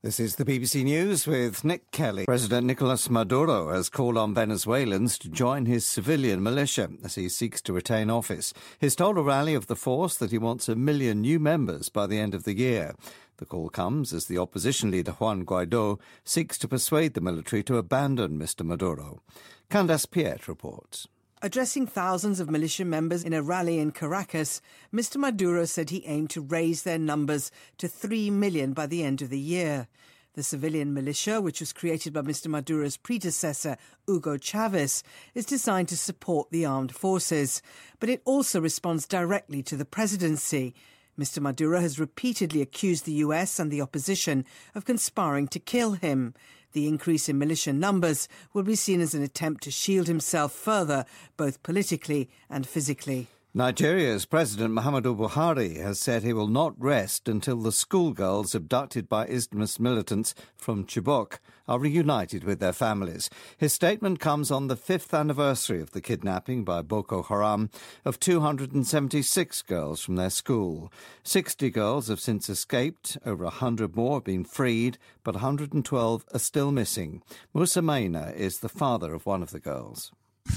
This is the BBC News with Nick Kelly. President Nicolas Maduro has called on Venezuelans to join his civilian militia as he seeks to retain office. He's told a rally of the force that he wants 1 million new members by the end of the year. The call comes as the opposition leader Juan Guaido seeks to persuade the military to abandon Mr. Maduro. Candace Piet reports. Addressing thousands of militia members in a rally in Caracas, Mr. Maduro said he aimed to raise their numbers to 3 million by the end of the year. The civilian militia, which was created by Mr. Maduro's predecessor, Hugo Chavez, is designed to support the armed forces, but it also responds directly to the presidency. Mr. Maduro has repeatedly accused the US and the opposition of conspiring to kill him. The increase in militia numbers will be seen as an attempt to shield himself further, both politically and physically. Nigeria's President Muhammadu Buhari has said he will not rest until the schoolgirls abducted by Islamist militants from Chibok are reunited with their families. His statement comes on the 5th anniversary of the kidnapping by Boko Haram of 276 girls from their school. 60 girls have since escaped, over 100 more have been freed, but 112 are still missing. Musa Maina is the father of one of the girls.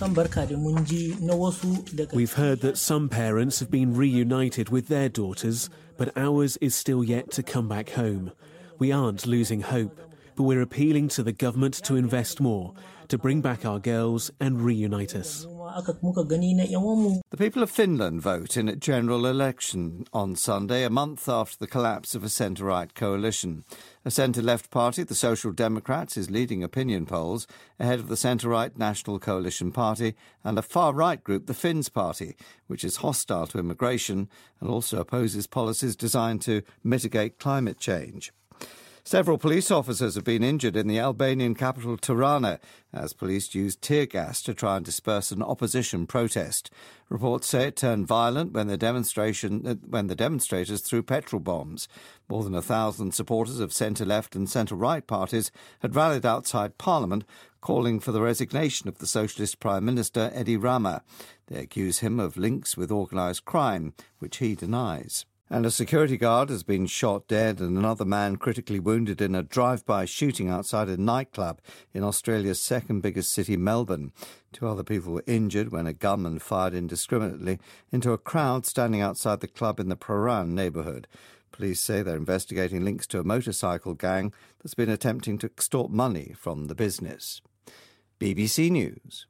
We've heard that some parents have been reunited with their daughters, but ours is still yet to come back home. We aren't losing hope, but we're appealing to the government to invest more, to bring back our girls and reunite us. The people of Finland vote in a general election on Sunday, a month after the collapse of a centre-right coalition. A centre-left party, the Social Democrats, is leading opinion polls ahead of the centre-right National Coalition Party and a far-right group, the Finns Party, which is hostile to immigration and also opposes policies designed to mitigate climate change. Several police officers have been injured in the Albanian capital Tirana as police used tear gas to try and disperse an opposition protest. Reports say it turned violent when the demonstrators threw petrol bombs. More than 1,000 supporters of centre-left and centre-right parties had rallied outside Parliament, calling for the resignation of the Socialist Prime Minister Edi Rama. They accuse him of links with organised crime, which he denies. And a security guard has been shot dead and another man critically wounded in a drive-by shooting outside a nightclub in Australia's second biggest city, Melbourne. 2 other people were injured when a gunman fired indiscriminately into a crowd standing outside the club in the Prahran neighbourhood. Police say they're investigating links to a motorcycle gang that's been attempting to extort money from the business. BBC News.